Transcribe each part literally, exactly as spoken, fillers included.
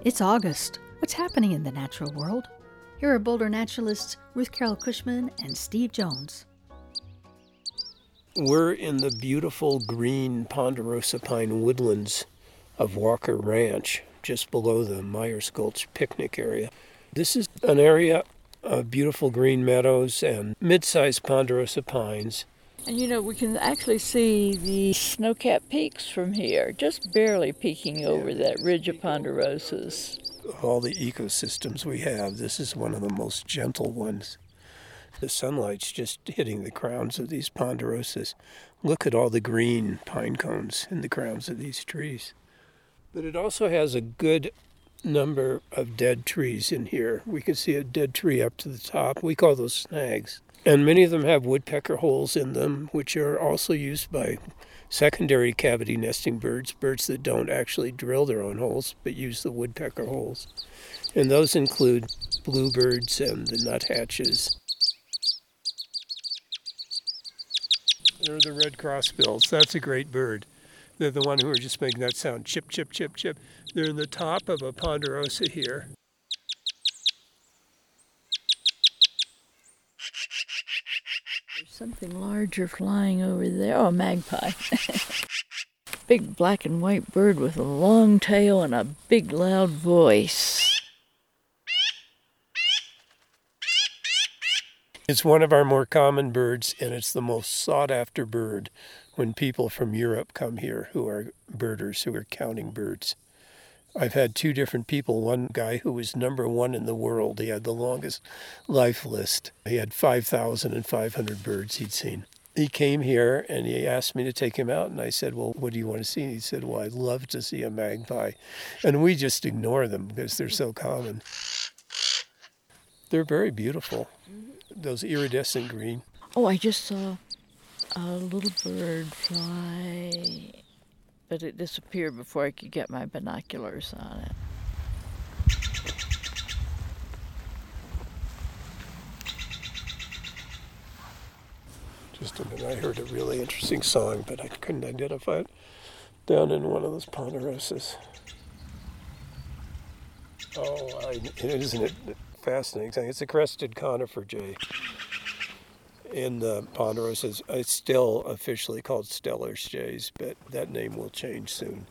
It's August. What's happening in the natural world? Here are Boulder naturalists Ruth Carol Cushman and Steve Jones. We're in the beautiful green ponderosa pine woodlands of Walker Ranch, just below the Myers Gulch picnic area. This is an area of beautiful green meadows and mid-sized ponderosa pines. And you know, we can actually see the snow-capped peaks from here, just barely peeking over that ridge of ponderosas. All the ecosystems we have, this is one of the most gentle ones. The sunlight's just hitting the crowns of these ponderosas. Look at all the green pine cones in the crowns of these trees. But it also has a good number of dead trees in here. We can see a dead tree up to the top. We call those snags. And many of them have woodpecker holes in them, which are also used by secondary cavity nesting birds, birds that don't actually drill their own holes, but use the woodpecker holes. And those include bluebirds and the nuthatches. They're the red crossbills. That's a great bird. They're the one who are just making that sound, chip, chip, chip, chip. They're in the top of a ponderosa here. There's something larger flying over there. Oh, a magpie. Big black and white bird with a long tail and a big loud voice. It's one of our more common birds, and it's the most sought-after bird when people from Europe come here who are birders, who are counting birds. I've had two different people, one guy who was number one in the world. He had the longest life list. He had five thousand five hundred birds he'd seen. He came here and he asked me to take him out, and I said, well, what do you want to see? And he said, well, I'd love to see a magpie. And we just ignore them because they're so common. They're very beautiful, those iridescent green. Oh, I just saw a little bird fly, but it disappeared before I could get my binoculars on it. Just a minute, I heard a really interesting song, but I couldn't identify it, down in one of those ponderosas. Oh, I, isn't it fascinating? It's a crested conifer jay. In the ponderosas, it's still officially called Steller's jays, but that name will change soon.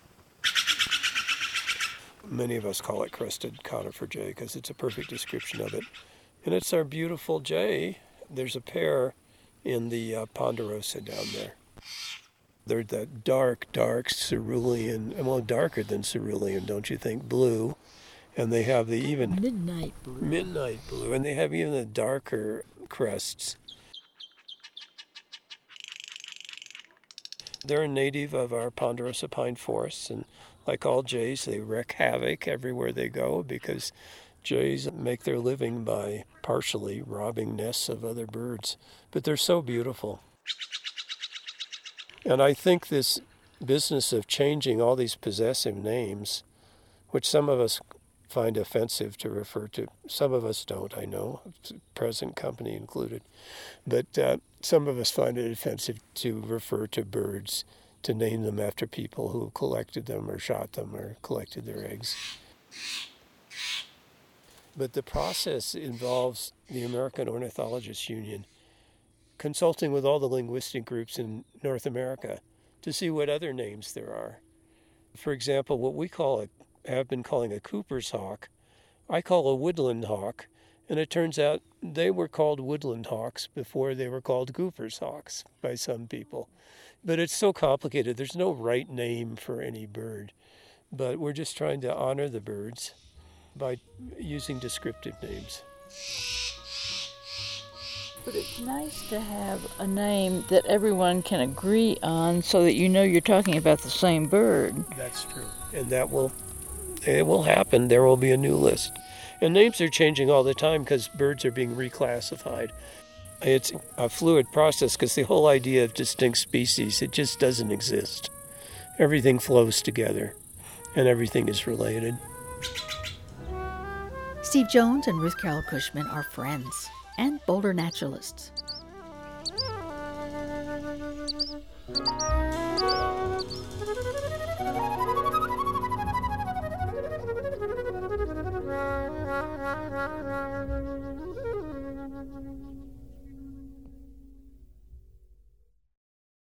Many of us call it crested conifer jay because it's a perfect description of it. And it's our beautiful jay. There's a pair in the uh, ponderosa down there. They're that dark, dark cerulean, well, darker than cerulean, don't you think, blue. And they have the even... Midnight blue. Midnight blue. And they have even the darker crests. They're a native of our ponderosa pine forests, and like all jays, they wreak havoc everywhere they go because jays make their living by partially robbing nests of other birds. But they're so beautiful. And I think this business of changing all these possessive names, which some of us find offensive to refer to, some of us don't, I know, present company included, but uh, some of us find it offensive to refer to birds, to name them after people who collected them or shot them or collected their eggs. But the process involves the American Ornithologists Union consulting with all the linguistic groups in North America to see what other names there are. For example, what we call a have been calling a Cooper's hawk, I call a woodland hawk, and it turns out they were called woodland hawks before they were called Cooper's hawks by some people. But it's so complicated. There's no right name for any bird, but we're just trying to honor the birds by using descriptive names. But it's nice to have a name that everyone can agree on so that you know you're talking about the same bird. That's true. And that will It will happen. There will be a new list. And names are changing all the time because birds are being reclassified. It's a fluid process because the whole idea of distinct species, it just doesn't exist. Everything flows together and everything is related. Steve Jones and Ruth Carol Cushman are friends and Boulder naturalists.